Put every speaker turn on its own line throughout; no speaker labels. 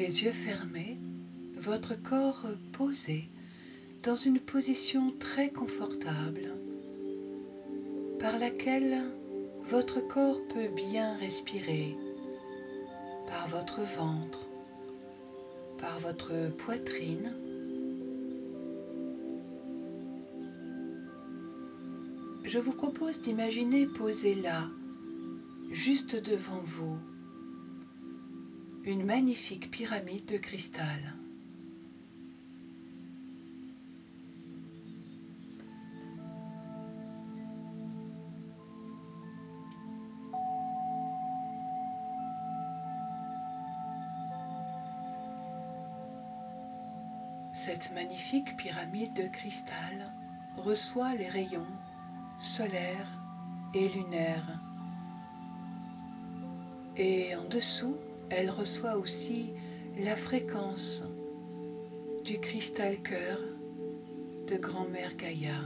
Les yeux fermés, votre corps posé dans une position très confortable par laquelle votre corps peut bien respirer par votre ventre, par votre poitrine. Je vous propose d'imaginer poser là, juste devant vous, une magnifique pyramide de cristal. Cette magnifique pyramide de cristal reçoit les rayons solaires et lunaires. Et en dessous, elle reçoit aussi la fréquence du cristal cœur de Grand-Mère Gaïa.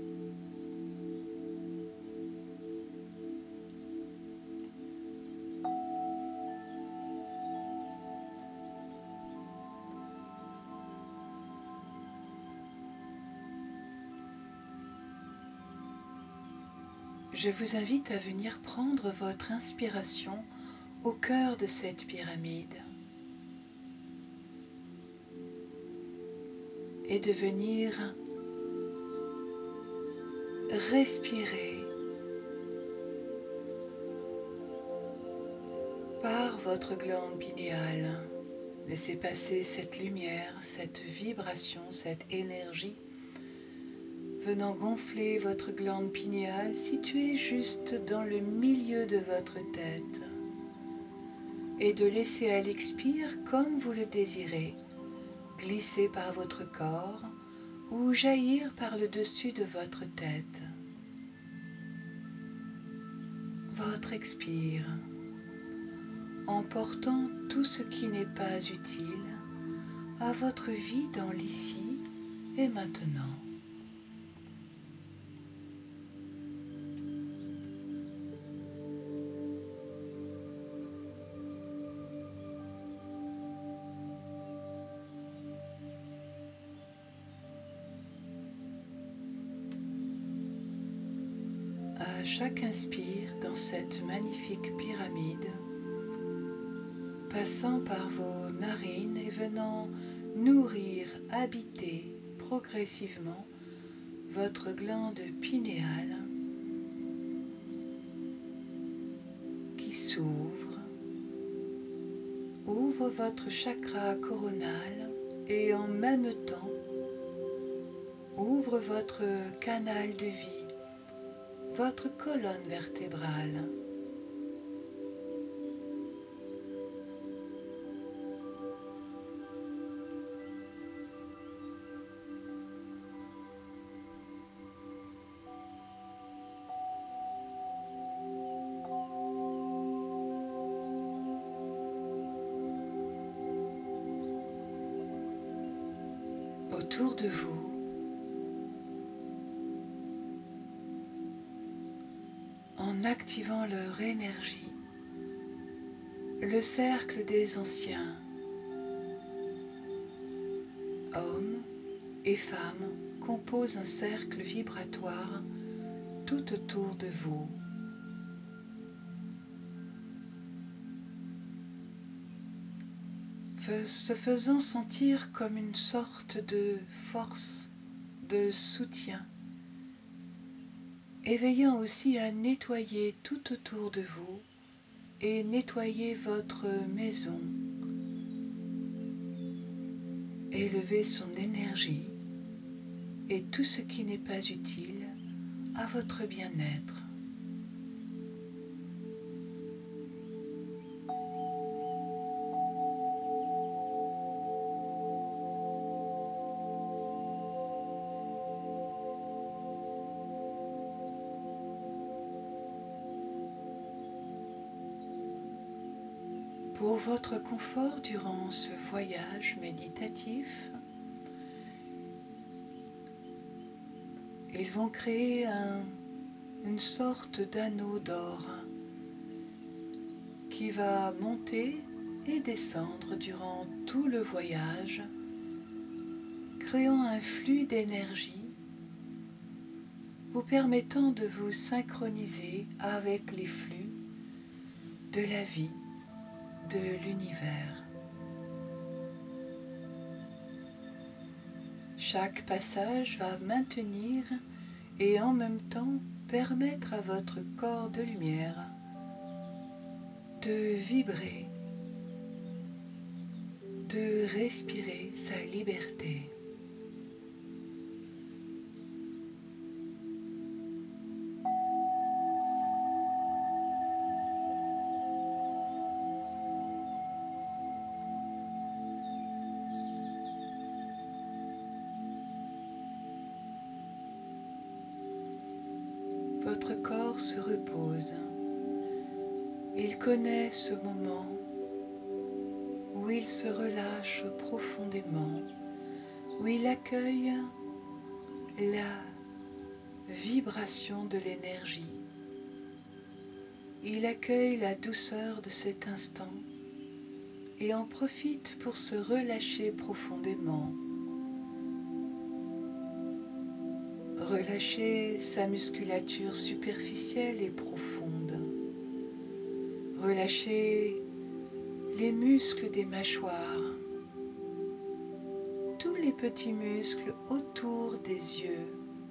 Je vous invite à venir prendre votre inspiration au cœur de cette pyramide et de venir respirer par votre glande pinéale. Laissez passer cette lumière, cette vibration, cette énergie venant gonfler votre glande pinéale située juste dans le milieu de votre tête et de laisser à l'expire, comme vous le désirez, glisser par votre corps ou jaillir par le dessus de votre tête. Votre expire, emportant tout ce qui n'est pas utile à votre vie dans l'ici et maintenant. À chaque inspire dans cette magnifique pyramide, passant par vos narines et venant nourrir, habiter progressivement votre glande pinéale qui s'ouvre, ouvre votre chakra coronal et en même temps ouvre votre canal de vie, votre colonne vertébrale. Autour de vous, en activant leur énergie, le cercle des anciens, hommes et femmes, composent un cercle vibratoire tout autour de vous. Se faisant sentir comme une sorte de force, de soutien, et veillant aussi à nettoyer tout autour de vous et nettoyer votre maison, élever son énergie et tout ce qui n'est pas utile à votre bien-être. Pour votre confort durant ce voyage méditatif, ils vont créer une sorte d'anneau d'or qui va monter et descendre durant tout le voyage, créant un flux d'énergie vous permettant de vous synchroniser avec les flux de la vie, de l'univers. Chaque passage va maintenir et en même temps permettre à votre corps de lumière de vibrer, de respirer sa liberté. Votre corps se repose. Il connaît ce moment où il se relâche profondément, où il accueille la vibration de l'énergie. Il accueille la douceur de cet instant et en profite pour se relâcher profondément. Relâcher sa musculature superficielle et profonde. Relâcher les muscles des mâchoires, tous les petits muscles autour des yeux,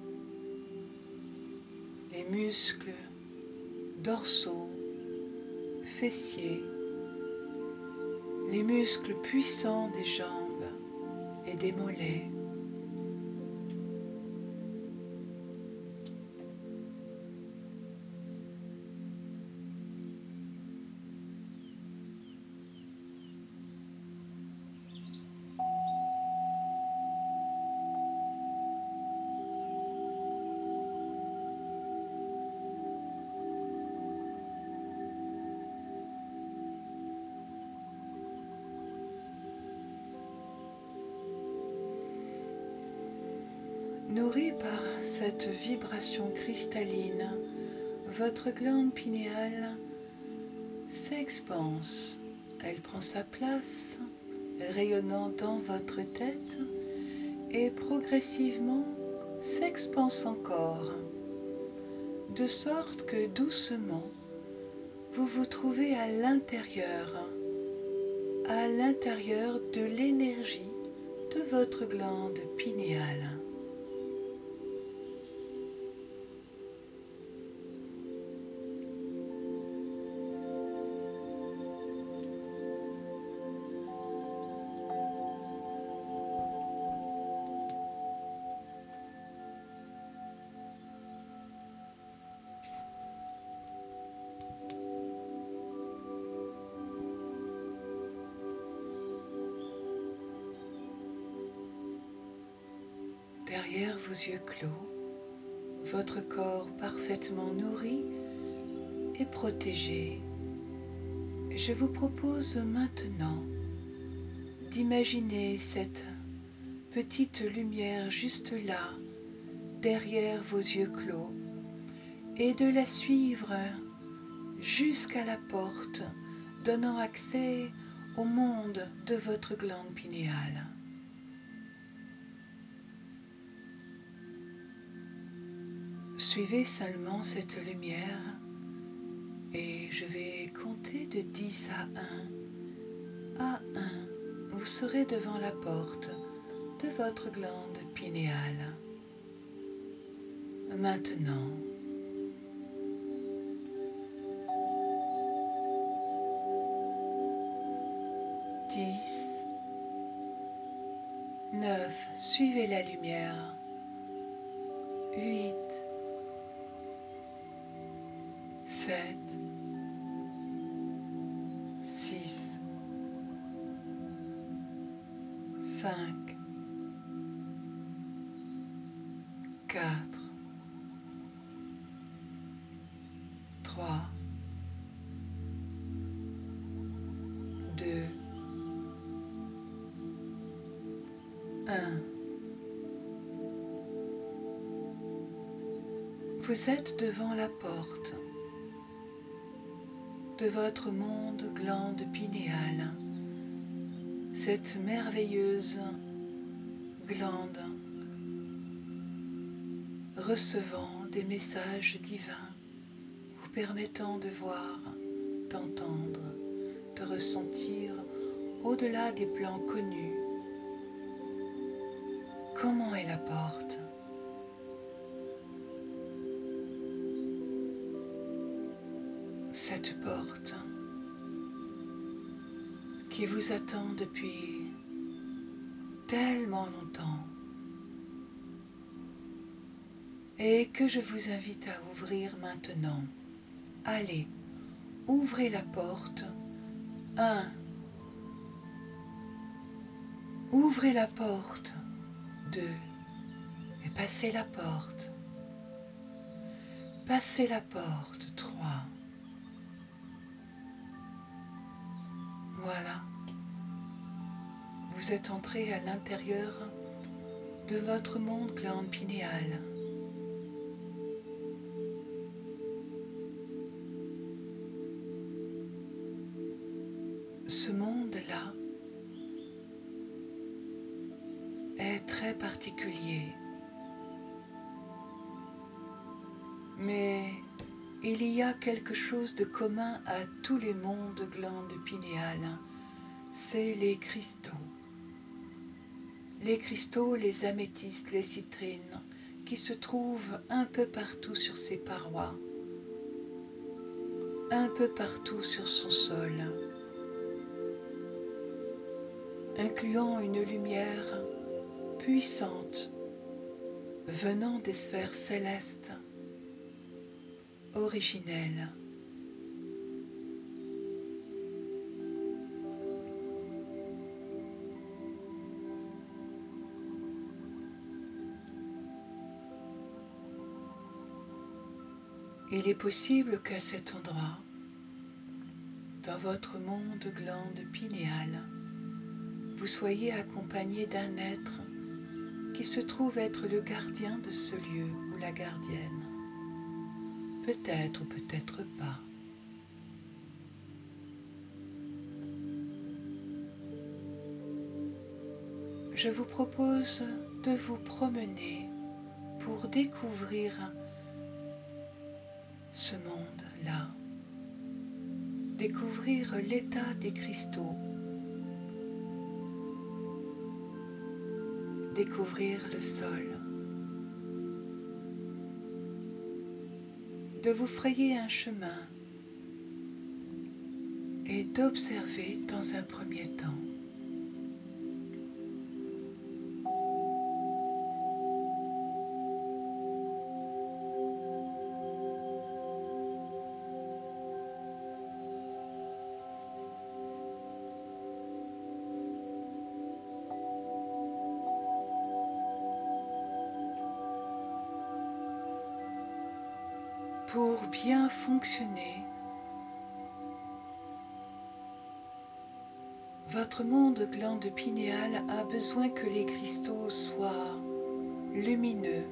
les muscles dorsaux, fessiers, les muscles puissants des jambes et des mollets. Nourri par cette vibration cristalline, votre glande pinéale s'expanse. Elle prend sa place, rayonnant dans votre tête et progressivement s'expanse encore, de sorte que doucement, vous vous trouvez à l'intérieur de l'énergie de votre glande pinéale. Derrière vos yeux clos, votre corps parfaitement nourri et protégé, je vous propose maintenant d'imaginer cette petite lumière juste là, derrière vos yeux clos, et de la suivre jusqu'à la porte donnant accès au monde de votre glande pinéale. Suivez seulement cette lumière et je vais compter de 10 à 1. À 1, vous serez devant la porte de votre glande pinéale. Maintenant, 10, 9, suivez la lumière. 8, 7, 6, 5, 4, 3, 2, 1. Vous êtes devant la porte de votre monde glande pinéale. cette merveilleuse glande recevant des messages divins, vous permettant de voir, d'entendre, de ressentir au-delà des plans connus. Comment est la porte? Cette porte qui vous attend depuis tellement longtemps et que je vous invite à ouvrir maintenant. Allez, ouvrez la porte. 1. Ouvrez la porte. 2. Et passez la porte. Passez la porte. 3. Voilà. Vous êtes entré à l'intérieur de votre monde glande pinéale. Ce monde-là est très particulier, mais il y a quelque chose de commun à tous les mondes glandes pinéales, c'est les cristaux. Les cristaux, les améthystes, les citrines, qui se trouvent un peu partout sur ses parois, un peu partout sur son sol, incluant une lumière puissante venant des sphères célestes originelles. Il est possible qu'à cet endroit, dans votre monde glande pinéale, vous soyez accompagné d'un être qui se trouve être le gardien de ce lieu ou la gardienne. Peut-être ou peut-être pas. Je vous propose de vous promener pour découvrir ce monde-là, découvrir l'état des cristaux, découvrir le sol, de vous frayer un chemin et d'observer dans un premier temps. Pour bien fonctionner, votre monde glande pinéale a besoin que les cristaux soient lumineux,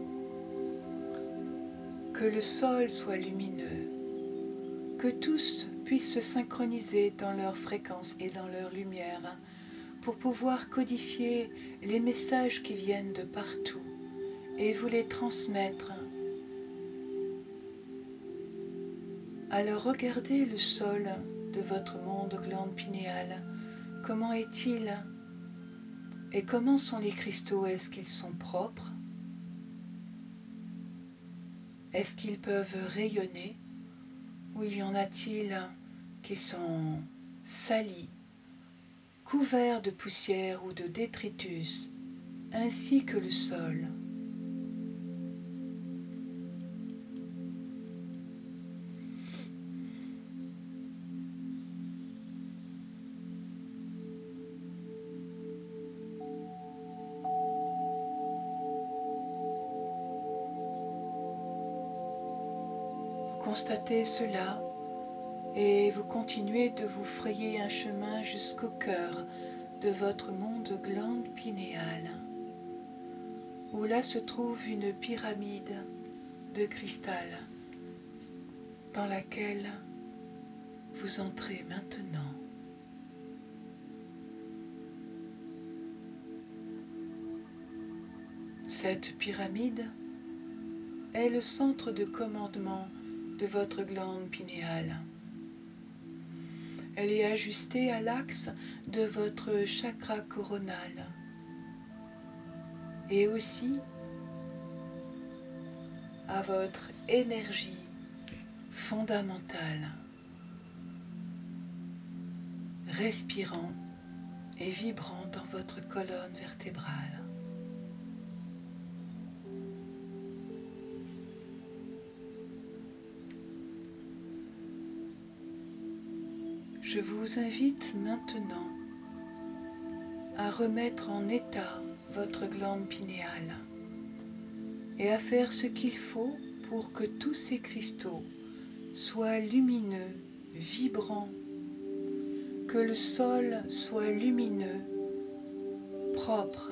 que le sol soit lumineux, que tous puissent se synchroniser dans leur fréquence et dans leur lumière pour pouvoir codifier les messages qui viennent de partout et vous les transmettre. Alors regardez le sol de votre monde glande pinéale. Comment est-il? Et comment sont les cristaux? Est-ce qu'ils sont propres? Est-ce qu'ils peuvent rayonner? Ou y en a-t-il qui sont salis, couverts de poussière ou de détritus, ainsi que le sol? Constatez cela et vous continuez de vous frayer un chemin jusqu'au cœur de votre monde glande pinéale, où là se trouve une pyramide de cristal dans laquelle vous entrez maintenant. Cette pyramide est le centre de commandement de votre glande pinéale. Elle est ajustée à l'axe de votre chakra coronal et aussi à votre énergie fondamentale, respirant et vibrant dans votre colonne vertébrale. Je vous invite maintenant à remettre en état votre glande pinéale et à faire ce qu'il faut pour que tous ces cristaux soient lumineux, vibrants, que le sol soit lumineux, propre.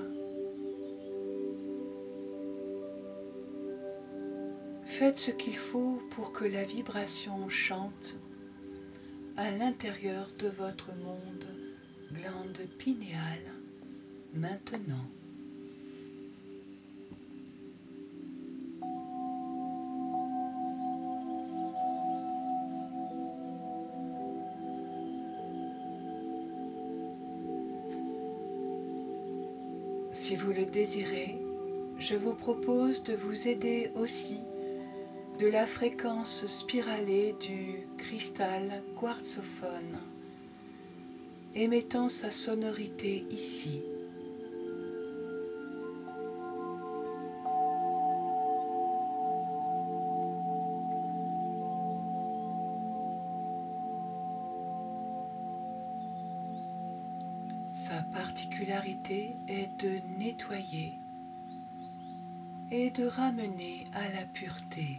Faites ce qu'il faut pour que la vibration chante à l'intérieur de votre monde, glande pinéale, maintenant. Si vous le désirez, je vous propose de vous aider aussi de la fréquence spiralée du cristal quartzophone, émettant sa sonorité ici. Sa particularité est de nettoyer et de ramener à la pureté.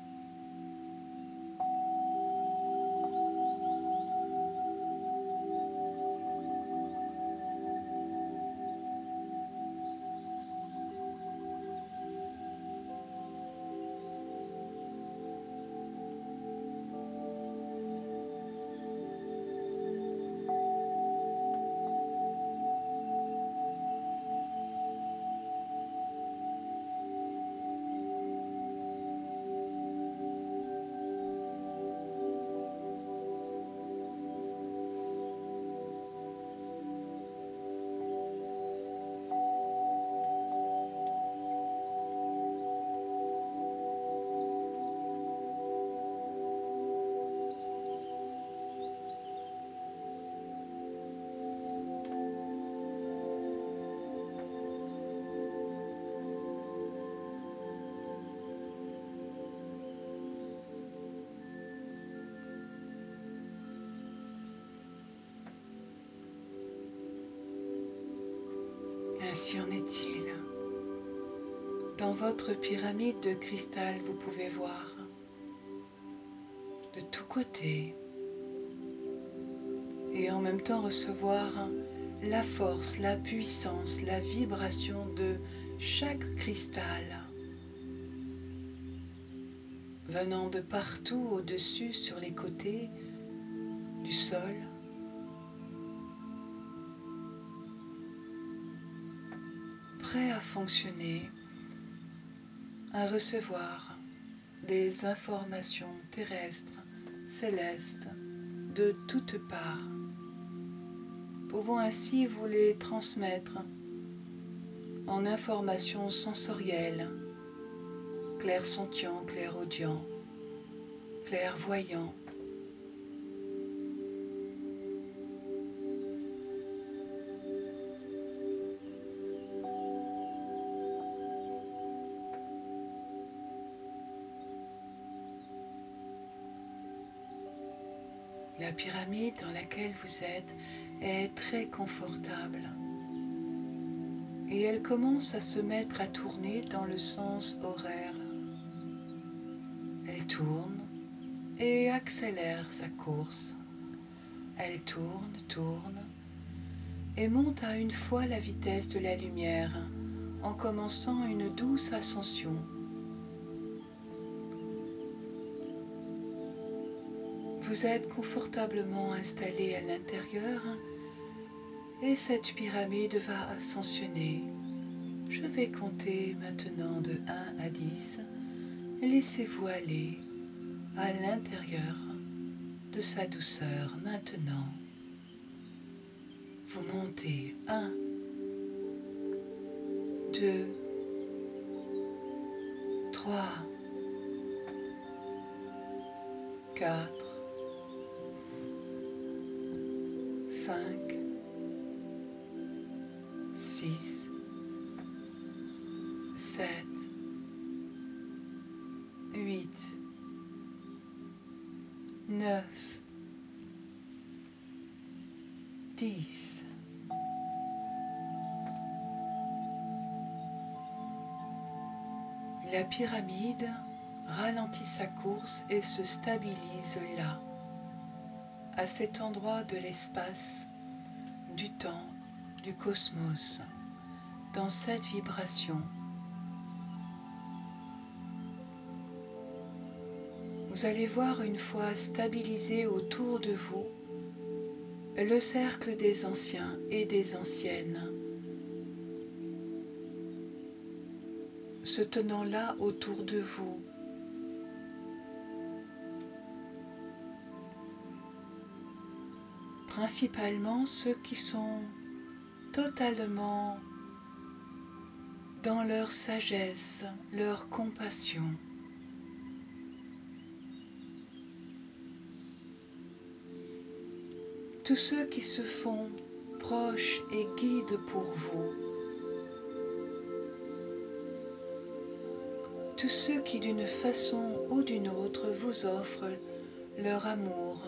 Ainsi en est-il. Dans votre pyramide de cristal, vous pouvez voir de tous côtés et en même temps recevoir la force, la puissance, la vibration de chaque cristal venant de partout au-dessus, sur les côtés du sol, prêt à fonctionner, à recevoir des informations terrestres, célestes, de toutes parts, pouvant ainsi vous les transmettre en informations sensorielles, clairsentient, clairaudient, clairvoyant. La pyramide dans laquelle vous êtes est très confortable et elle commence à se mettre à tourner dans le sens horaire. Elle tourne et accélère sa course. Elle tourne, tourne et monte à une fois la vitesse de la lumière en commençant une douce ascension. Vous êtes confortablement installé à l'intérieur et cette pyramide va ascensionner Je vais compter maintenant de 1 à 10. Laissez-vous aller à l'intérieur de sa douceur. Maintenant, vous montez 1, 2, 3, 4, 5, 6, 7, 8, 9, 10. La pyramide ralentit sa course et se stabilise là, à cet endroit de l'espace, du temps, du cosmos, dans cette vibration. Vous allez voir une fois stabilisé autour de vous le cercle des anciens et des anciennes, se tenant là autour de vous. Principalement ceux qui sont totalement dans leur sagesse, leur compassion. Tous ceux qui se font proches et guides pour vous. Tous ceux qui d'une façon ou d'une autre vous offrent leur amour.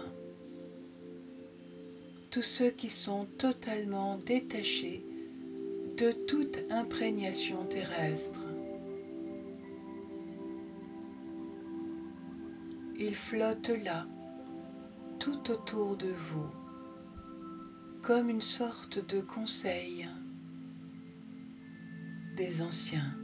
Tous ceux qui sont totalement détachés de toute imprégnation terrestre. Ils flottent là, tout autour de vous, comme une sorte de conseil des anciens.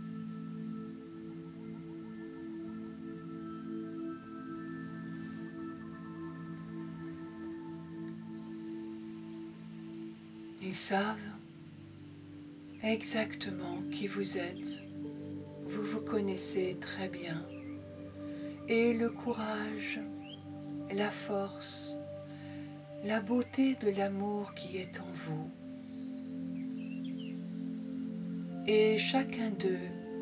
Ils savent exactement qui vous êtes, vous vous connaissez très bien, et le courage, la force, la beauté de l'amour qui est en vous. Et chacun d'eux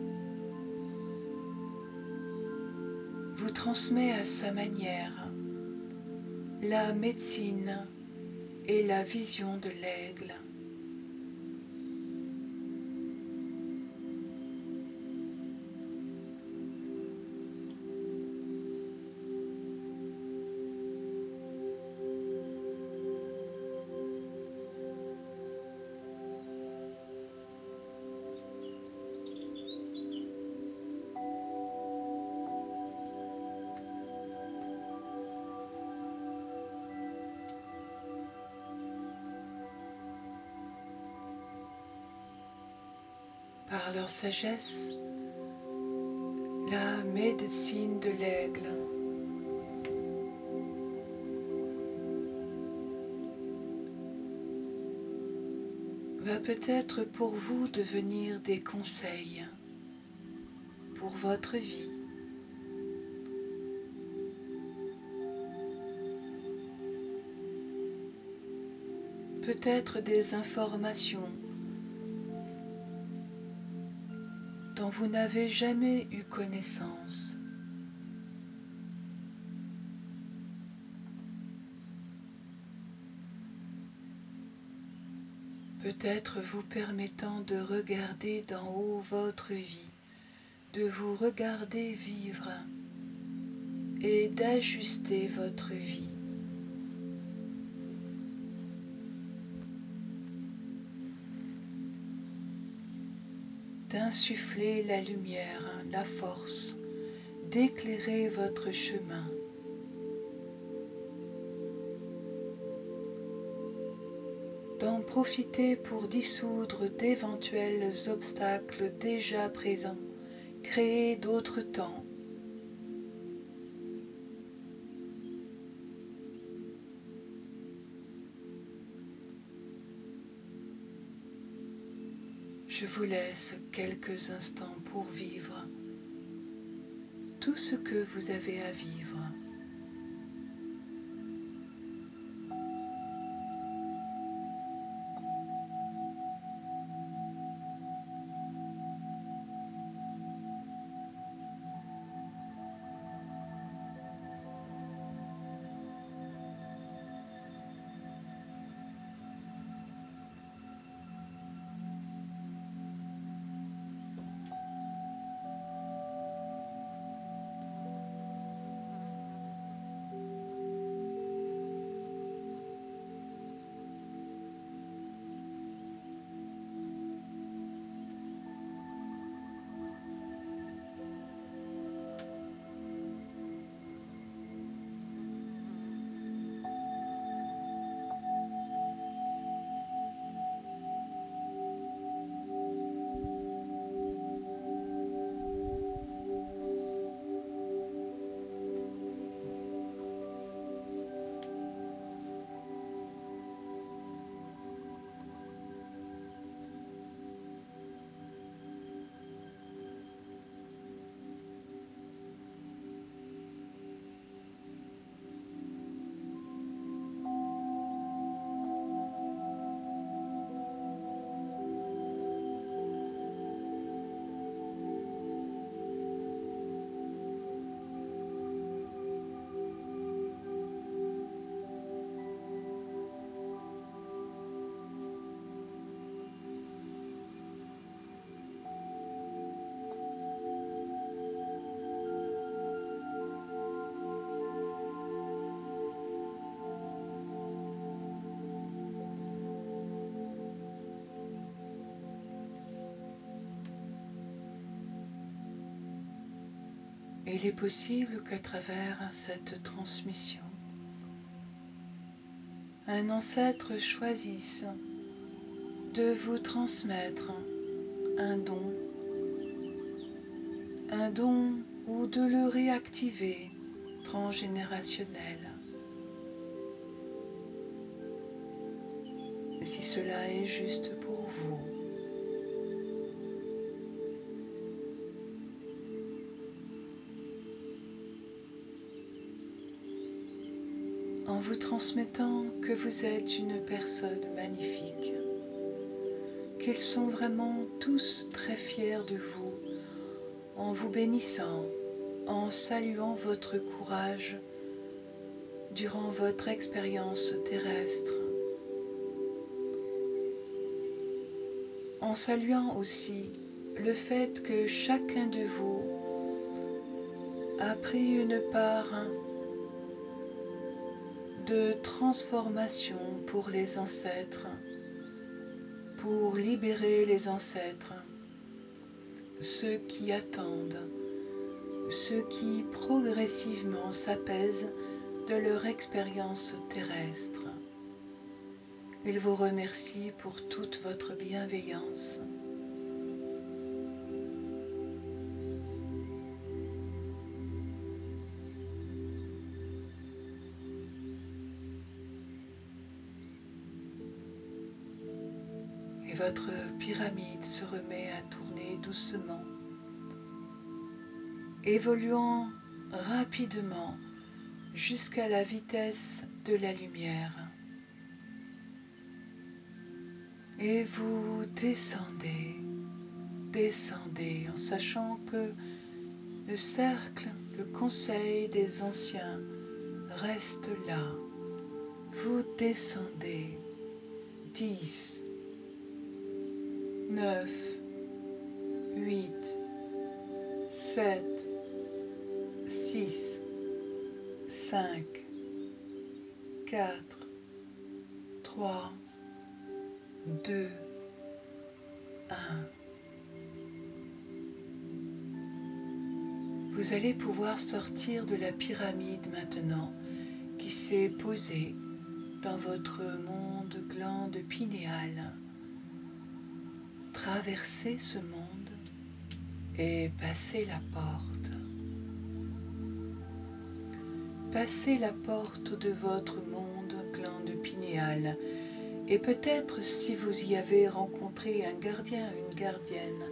vous transmet à sa manière la médecine et la vision de l'aigle. Par leur sagesse, la médecine de l'aigle va peut-être pour vous devenir des conseils pour votre vie. Peut-être des informations dont vous n'avez jamais eu connaissance. Peut-être vous permettant de regarder d'en haut votre vie, de vous regarder vivre et d'ajuster votre vie. D'insuffler la lumière, la force, d'éclairer votre chemin. D'en profiter pour dissoudre d'éventuels obstacles déjà présents, créer d'autres temps. Je vous laisse quelques instants pour vivre tout ce que vous avez à vivre. Et il est possible qu'à travers cette transmission, un ancêtre choisisse de vous transmettre un don ou de le réactiver transgénérationnel. Si cela est juste pour vous. En vous transmettant que vous êtes une personne magnifique, qu'ils sont vraiment tous très fiers de vous, en vous bénissant, en saluant votre courage durant votre expérience terrestre, en saluant aussi le fait que chacun de vous a pris une part de transformation pour les ancêtres, pour libérer les ancêtres, ceux qui attendent, ceux qui progressivement s'apaisent de leur expérience terrestre. Il vous remercie pour toute votre bienveillance. Et votre pyramide se remet à tourner doucement, évoluant rapidement jusqu'à la vitesse de la lumière. Et vous descendez en sachant que le cercle, le conseil des anciens reste là. Vous descendez 10, 9, 8, 7, 6, 5, 4, 3, 2, 1. Vous allez pouvoir sortir de la pyramide maintenant qui s'est posée dans votre monde glande pinéale. Traverser ce monde et passer la porte. Passez la porte de votre monde glande pinéale Et peut-être si vous y avez rencontré un gardien, une gardienne,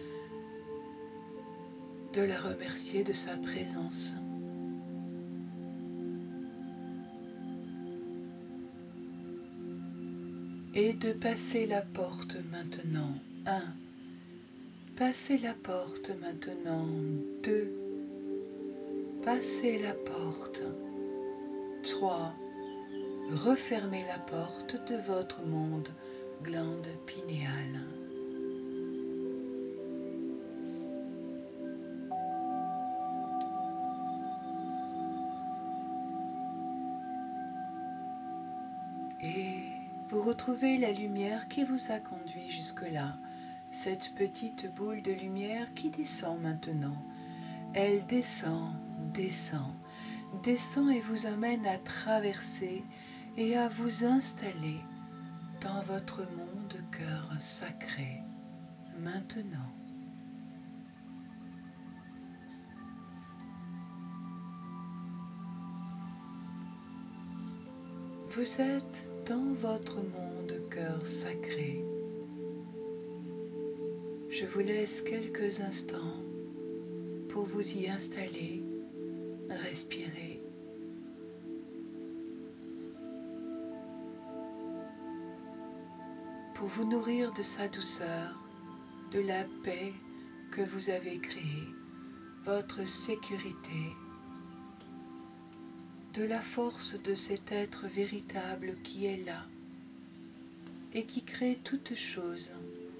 de la remercier de sa présence. Et de passer la porte maintenant. 1. Passez la porte maintenant. 2. Passez la porte. 3. Refermez la porte de votre monde, glande pinéale. Et vous retrouvez la lumière qui vous a conduit jusque-là, cette petite boule de lumière qui descend maintenant. Elle descend, descend, descend et vous amène à traverser et à vous installer dans votre monde cœur sacré. Maintenant, vous êtes dans votre monde cœur sacré. Je vous laisse quelques instants pour vous y installer, respirer. Pour vous nourrir de sa douceur, de la paix que vous avez créée, votre sécurité, de la force de cet être véritable qui est là et qui crée toutes choses.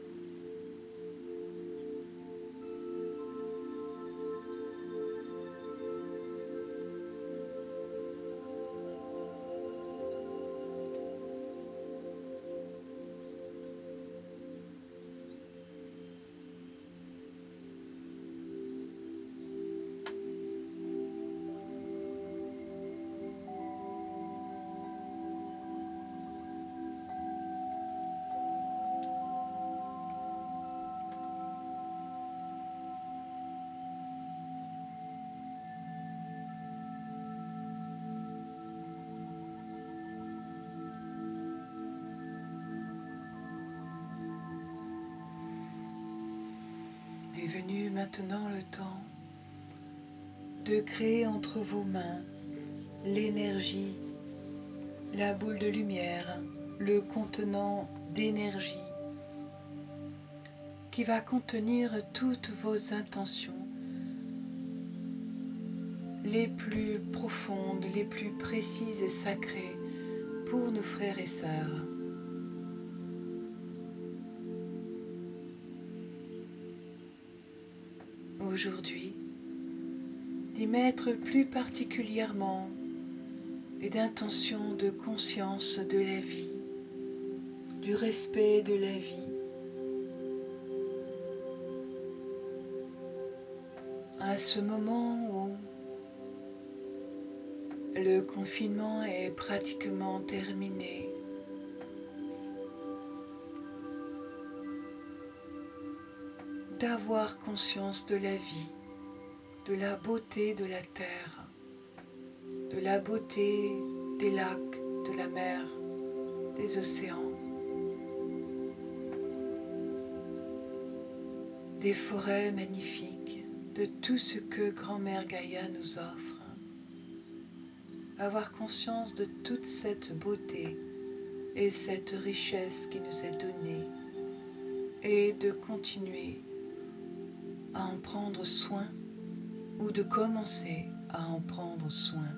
Est venu maintenant le temps de créer entre vos mains l'énergie, la boule de lumière, le contenant d'énergie qui va contenir toutes vos intentions les plus profondes, les plus précises et sacrées pour nos frères et sœurs. Aujourd'hui, d'y mettre plus particulièrement des intentions de conscience de la vie, du respect de la vie, à ce moment où le confinement est pratiquement terminé, d'avoir conscience de la vie, de la beauté de la terre, de la beauté des lacs, de la mer, des océans, des forêts magnifiques, de tout ce que Grand-Mère Gaïa nous offre. Avoir conscience de toute cette beauté et cette richesse qui nous est donnée et de continuer à en prendre soin ou de commencer à en prendre soin.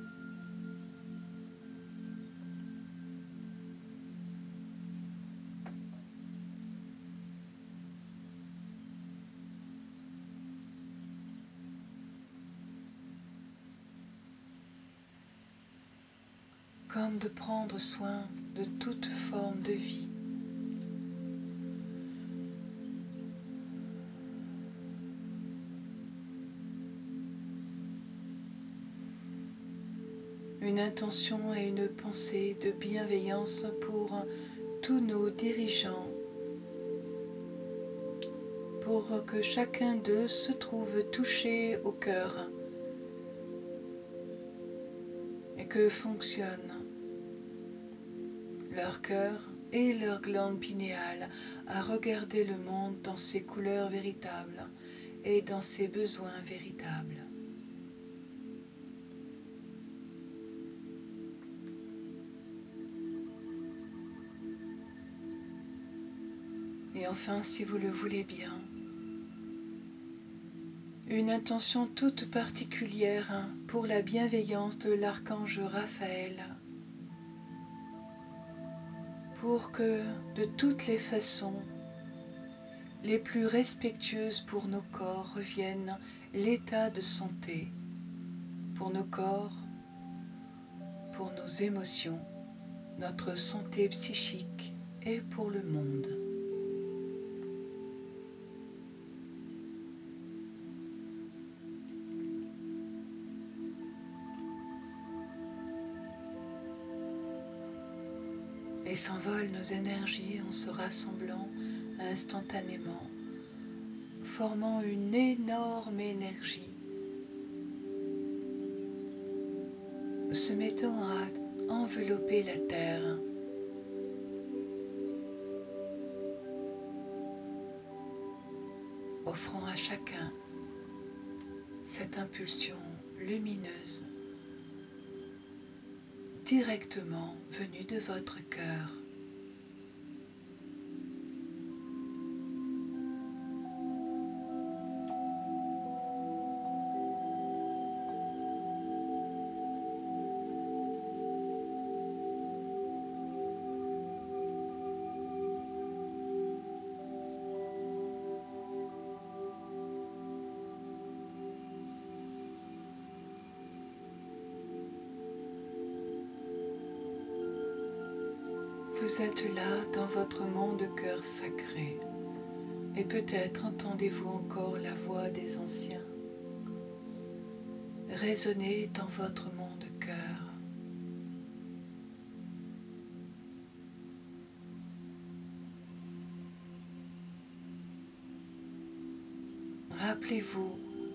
Comme de prendre soin de toute forme de vie. Une intention et une pensée de bienveillance pour tous nos dirigeants, pour que chacun d'eux se trouve touché au cœur et que fonctionne leur cœur et leur glande pinéale à regarder le monde dans ses couleurs véritables et dans ses besoins véritables. Et enfin, si vous le voulez bien, une intention toute particulière pour la bienveillance de l'archange Raphaël, pour que, de toutes les façons, les plus respectueuses pour nos corps reviennent l'état de santé, pour nos corps, pour nos émotions, notre santé psychique et pour le monde. Et s'envolent nos énergies en se rassemblant instantanément, formant une énorme énergie, se mettant à envelopper la Terre, offrant à chacun cette impulsion lumineuse directement venue de votre cœur. Vous êtes là dans votre monde cœur sacré et peut-être entendez-vous encore la voix des anciens résonner dans votre monde cœur. Rappelez-vous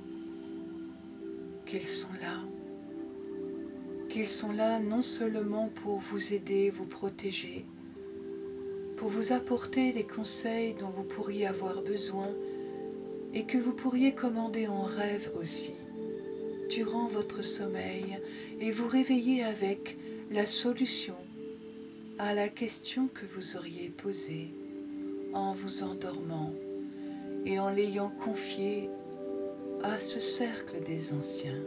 qu'ils sont là non seulement pour vous aider, vous protéger, pour vous apporter des conseils dont vous pourriez avoir besoin et que vous pourriez commander en rêve aussi, durant votre sommeil, et vous réveiller avec la solution à la question que vous auriez posée en vous endormant et en l'ayant confiée à ce cercle des anciens.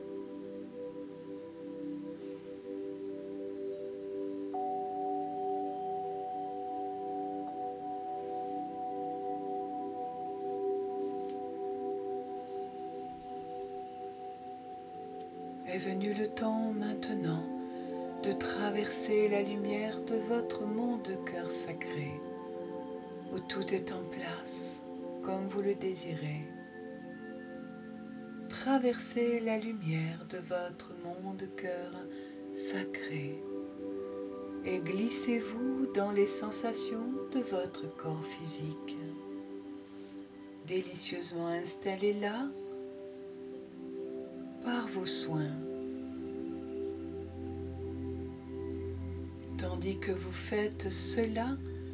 Est venu le temps maintenant de traverser la lumière de votre monde cœur sacré, où tout est en place comme vous le désirez. Traversez la lumière de votre monde cœur sacré et glissez-vous dans les sensations de votre corps physique, délicieusement installé là par vos soins. Tandis que vous faites cela,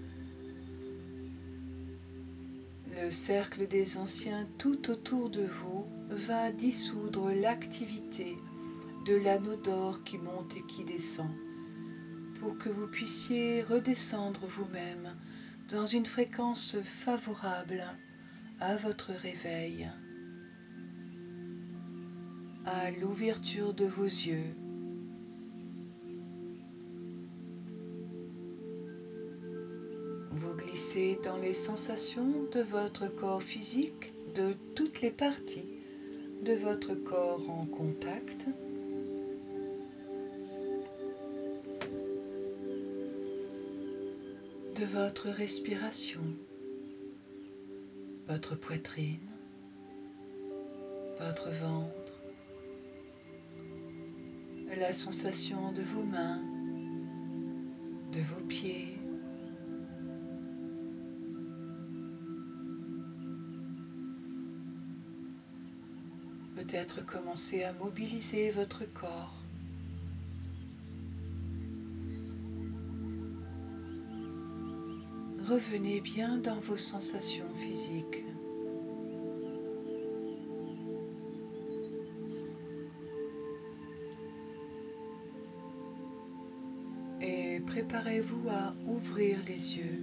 le cercle des anciens tout autour de vous va dissoudre l'activité de l'anneau d'or qui monte et qui descend, pour que vous puissiez redescendre vous-même dans une fréquence favorable à votre réveil, à l'ouverture de vos yeux. Vous glissez dans les sensations de votre corps physique, de toutes les parties de votre corps en contact. De votre respiration, votre poitrine, votre ventre, la sensation de vos mains, de vos pieds, peut-être commencer à mobiliser votre corps. revenez bien dans vos sensations physiques. Et préparez-vous à ouvrir les yeux.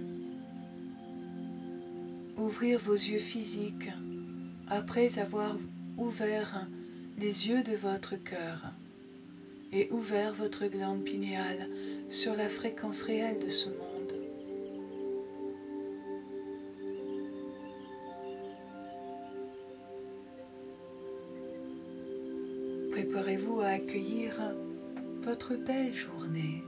Ouvrir vos yeux physiques après avoir ouvert les yeux de votre cœur et ouvert votre glande pinéale sur la fréquence réelle de ce monde. Préparez-vous à accueillir votre belle journée.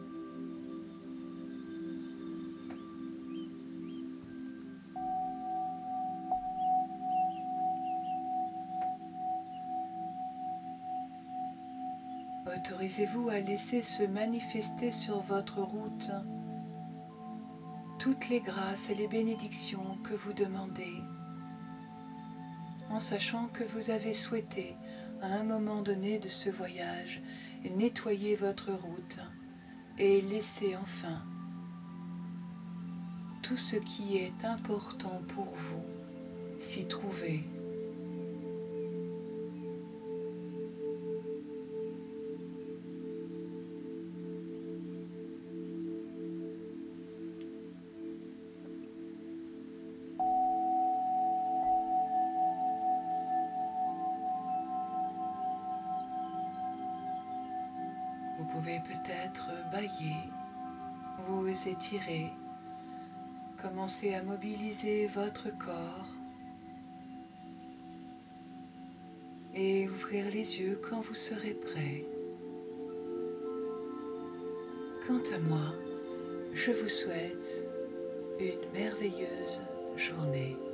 Autorisez-vous à laisser se manifester sur votre route toutes les grâces et les bénédictions que vous demandez, en sachant que vous avez souhaité, à un moment donné de ce voyage, nettoyer votre route et laisser enfin tout ce qui est important pour vous s'y trouver. Vous pouvez peut-être bâiller, vous étirer, commencer à mobiliser votre corps et ouvrir les yeux quand vous serez prêt. Quant à moi, je vous souhaite une merveilleuse journée.